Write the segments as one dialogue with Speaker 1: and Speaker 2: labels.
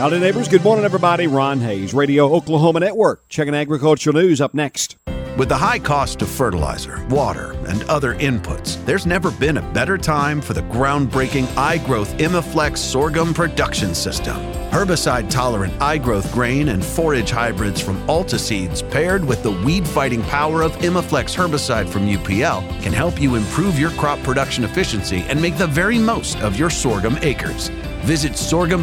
Speaker 1: Howdy, neighbors. Good morning, everybody. Ron Hayes, Radio Oklahoma Network. Checking agricultural news up next.
Speaker 2: With the high cost of fertilizer, water, and other inputs, there's never been a better time for the groundbreaking iGrowth Imaflex sorghum production system. Herbicide-tolerant iGrowth grain and forage hybrids from Alta Seeds paired with the weed-fighting power of Imaflex herbicide from UPL can help you improve your crop production efficiency and make the very most of your sorghum acres. Visit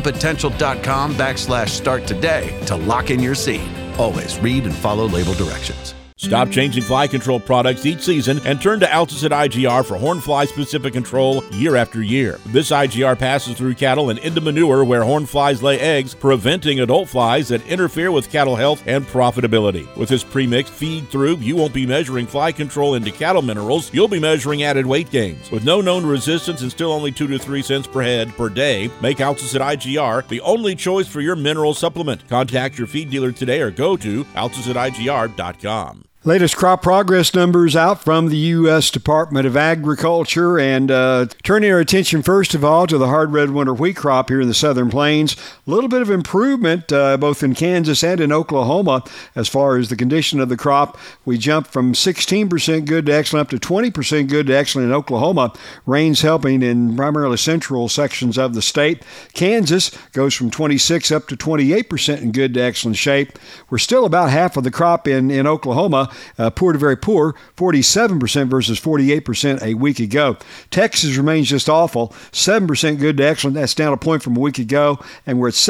Speaker 2: sorghumpotential.com/start today to lock in your seed. Always read and follow label directions.
Speaker 3: Stop changing fly control products each season and turn to Alticid IGR for horn fly specific control year after year. This IGR passes through cattle and into manure where horn flies lay eggs, preventing adult flies that interfere with cattle health and profitability. With this premixed feed through, you won't be measuring fly control into cattle minerals, you'll be measuring added weight gains. With no known resistance and still only 2 to 3 cents per head per day, make Alticid IGR the only choice for your mineral supplement. Contact your feed dealer today or go to AlticidIGR.com.
Speaker 1: Latest crop progress numbers out from the U.S. Department of Agriculture, and turning our attention first of all to the hard red winter wheat crop here in the Southern Plains. A little bit of improvement both in Kansas and in Oklahoma as far as the condition of the crop. We jumped from 16% good to excellent up to 20% good to excellent in Oklahoma. Rain's helping in primarily central sections of the state. Kansas goes from 26 up to 28% in good to excellent shape. We're still about half of the crop in Oklahoma. Poor to very poor, 47% versus 48% a week ago. Texas remains just awful, 7% good to excellent. That's down a point from a week ago, and we're at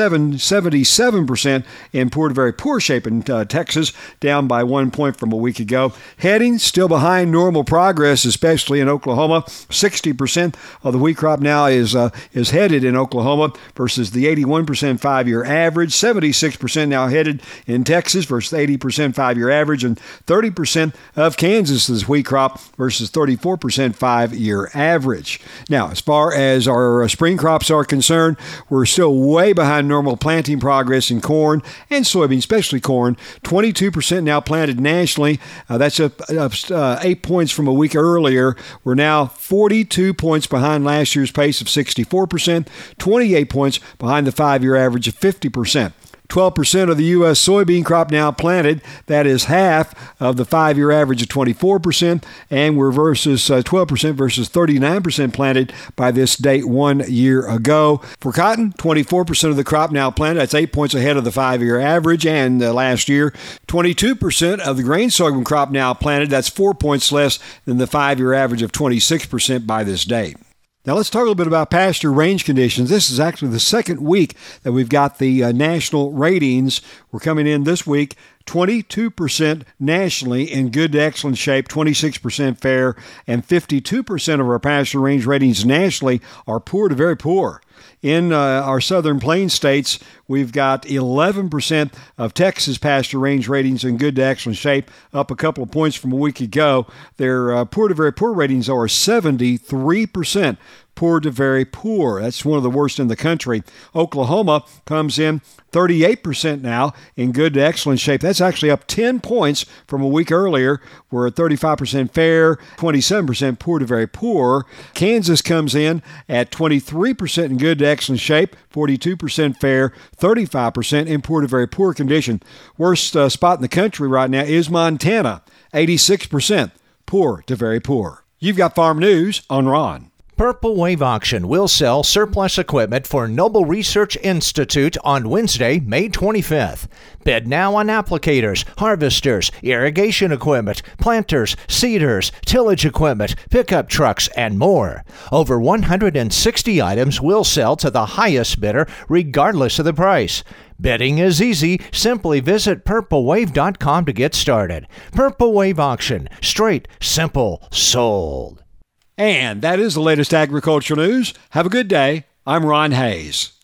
Speaker 1: 77% in poor to very poor shape in Texas, down by 1 point from a week ago. Heading still behind normal progress, especially in Oklahoma. 60% of the wheat crop now is headed in Oklahoma versus the 81% 5-year average. 76% now headed in Texas versus 80% 5-year average, and 30% of Kansas's wheat crop versus 34% 5-year average. Now, as far as our spring crops are concerned, we're still way behind normal planting progress in corn and soybeans, especially corn. 22% now planted nationally. That's up 8 points from a week earlier. We're now 42 points behind last year's pace of 64%, 28 points behind the 5-year average of 50%. 12% of the U.S. soybean crop now planted. That is half of the 5-year average of 24%, and we're versus 12% versus 39% planted by this date 1 year ago. For cotton, 24% of the crop now planted. That's 8 points ahead of the 5-year average and last year. 22% of the grain sorghum crop now planted. That's 4 points less than the 5-year average of 26% by this date. Now let's talk a little bit about pasture range conditions. This is actually the second week that we've got the national ratings. We're coming in this week 22% nationally in good to excellent shape, 26% fair, and 52% of our pasture range ratings nationally are poor to very poor. In our southern plains states, we've got 11% of Texas pasture range ratings in good to excellent shape, up a couple of points from a week ago. Their poor to very poor ratings are 73%. Poor to very poor. That's one of the worst in the country. Oklahoma comes in 38% now in good to excellent shape. That's actually up 10 points from a week earlier. We're at 35% fair, 27% poor to very poor. Kansas comes in at 23% in good to excellent shape, 42% fair, 35% in poor to very poor condition. Worst spot in the country right now is Montana, 86% poor to very poor. You've got Farm News on Ron.
Speaker 4: Purple Wave Auction will sell surplus equipment for Noble Research Institute on Wednesday, May 25th. Bid now on applicators, harvesters, irrigation equipment, planters, seeders, tillage equipment, pickup trucks, and more. Over 160 items will sell to the highest bidder regardless of the price. Bidding is easy. Simply visit purplewave.com to get started. Purple Wave Auction. Straight, simple, sold.
Speaker 1: And that is the latest agricultural news. Have a good day. I'm Ron Hayes.